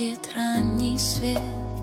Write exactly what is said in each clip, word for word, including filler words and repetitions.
будет ранний свет,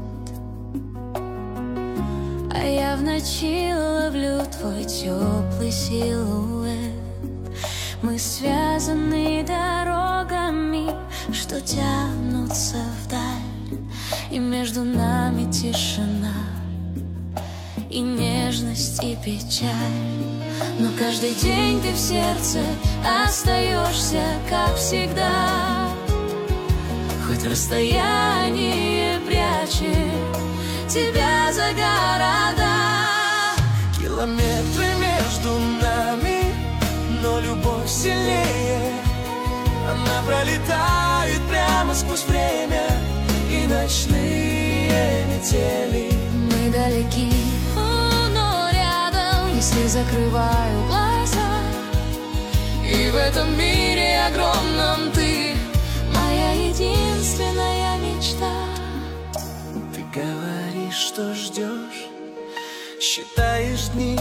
а я в ночи ловлю твой теплый силуэт. Мы связаны дорогами, что тянутся вдаль, и между нами тишина, и нежность, и печаль. Но каждый день ты в сердце остаешься, как всегда, хоть расстояние прячет тебя за города. Километры между нами, но любовь сильнее. Она пролетает прямо сквозь время и ночные метели. Мы далеки, но рядом, если закрываю глаза. И в этом мире огромном ты моя единственная мечта. Ты говоришь, что ждешь, считаешь дни,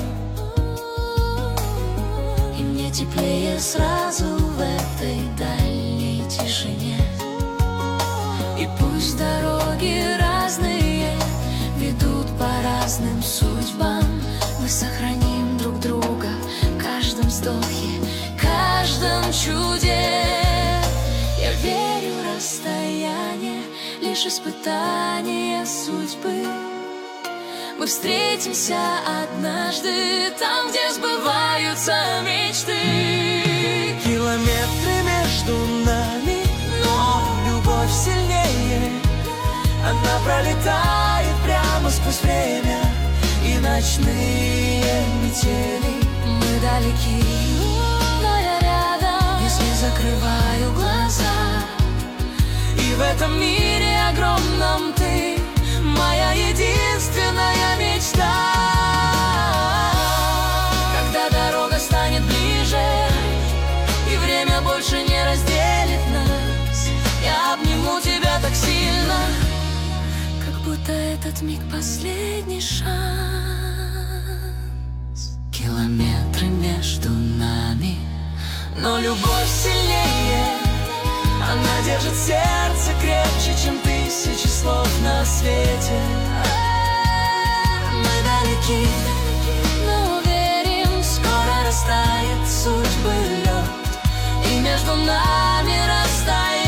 и мне теплее сразу в этой дальней тишине. И пусть дороги разные ведут по разным судьбам, мы сохраним друг друга в каждом вздохе, каждом чуде. Я верю, расстояние лишь испытание судьбы. Мы встретимся однажды там, где сбываются мечты. Километры между нами, но любовь сильнее. Она пролетает прямо сквозь время и ночные метели. Мы далеки, но я рядом, если закрываю глаза. И в этом мире огромном ты моя единственная мечта. Когда дорога станет ближе и время больше не разделит нас, я обниму тебя так сильно, как будто этот миг последний шанс. Километры между нами, но любовь сильнее. Она держит сердце крепче, чем тысячи слов на свете. мы далеки, но верим, скоро растает судьбы лед, и между нами растает